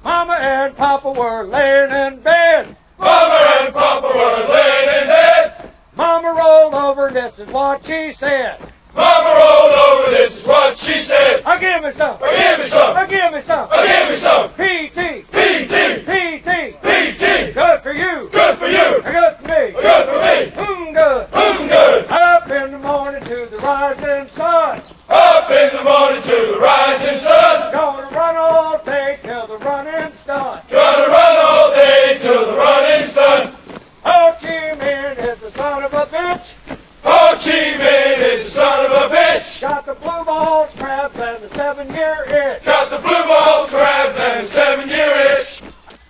Mama and Papa were laying in bed. Mama and Papa were laying in bed. Mama rolled over, this is what she said. Mama rolled over, this is what she said. Give me some. Give me some. Give me some. Give me some. P.T. P.T. P.T. P.T. Good for you. Good for you. Good for me. Good for me. Good. Good. Up in the morning to the rising sun. Up in the morning to the rising sun. Gonna run all day till the running's done. Gonna run all day till the running's done. Ho Chi Minh is the son of a bitch. Ho Chi Minh is the son of a bitch. Got the blue balls, crabs, and the 7-year itch. Got the blue balls, crabs, and the 7-year itch.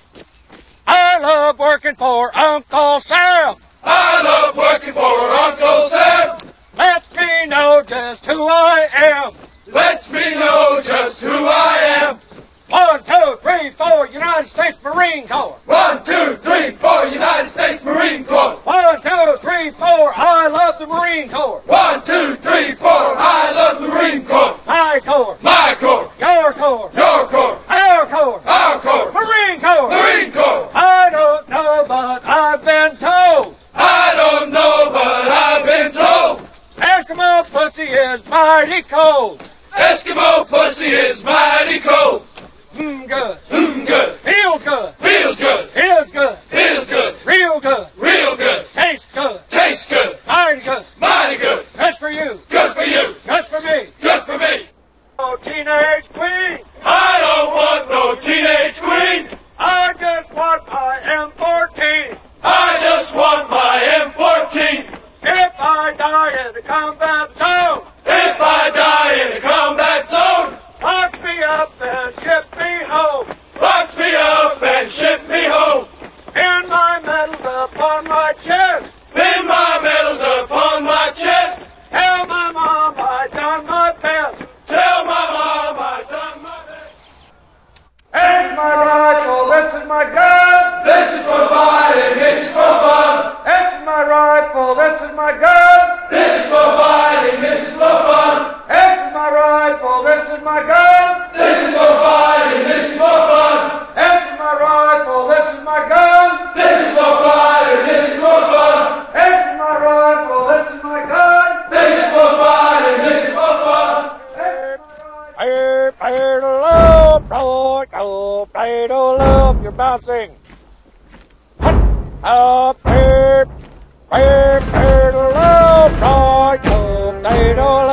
I love working for Uncle Sam. I love working for Uncle Sam. Lets me know just who I am. Lets me know just who I am. 1, 2, 3, 4, United States Marine Corps. 1, 2, 3, 4, United States Marine Corps. 1, 2, 3, 4, I love the Marine Corps. 1, 2, 3, 4, I love the Marine Corps. My Corps. My Corps. Your Corps. Your Corps. Our Corps. Our Corps. Marine Corps. Marine Corps. I don't know, but I've been told. I don't know, but I've been told. Eskimo pussy is mighty cold. Eskimo pussy is mighty cold. Good. Good. Feels good. Feels good. Feels good. Feels good. Real good. Real good. Tastes good. Tastes good. Mighty good. Mighty good. Good for you. Good for you. Good for me. Good for me. Oh, teenage queen. I don't want no teenage queen. I just want my M14. I just want my M14. If I die in the combat zone, If I die in a combat zone, lock me up and ship me home. locks me up and ship me home. Pin my medals upon my chest. Pin my medals upon my chest. Tell my mom I done my best. Tell my mom I done my best. Here's my rifle, this is my gun. This is for fighting, this is for fun. This is my rifle, this is my gun. This is for fighting, this is for fun. This is my rifle, this is my gun. This is for fighting, this is for fun. This is my rifle, this is my gun. This is for fighting, this is for fun. This is my rifle, this is my gun. This is for fighting, this is for fun. Play to love, play to love, you're bouncing. Up, play to love, play to love.